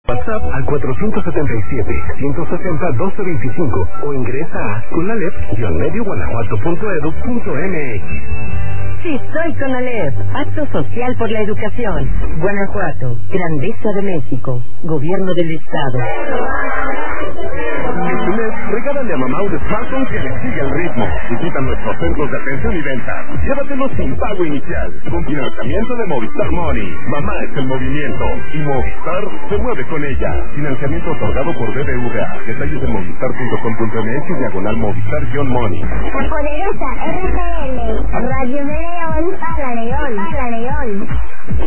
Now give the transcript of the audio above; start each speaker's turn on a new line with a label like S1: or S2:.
S1: WhatsApp al 477-160-1225 o ingresa a conalep-medioguanajuato.edu.mx.
S2: Sí, soy Conalep, Pacto Social por la Educación. Guanajuato, Grandeza de México, Gobierno del Estado.
S1: Este mes, regálale a mamá un smartphone que le sigue el ritmo. Visita nuestros centros de atención y venta. Llévatelo sin pago inicial, con financiamiento de Movistar Money. Mamá es el movimiento y Movistar se mueve con ella. Financiamiento otorgado por BBVA. Detalles en movistar.com.mx/Movistar-Money.
S3: La poderosa RTL, Radio de León para León, para León.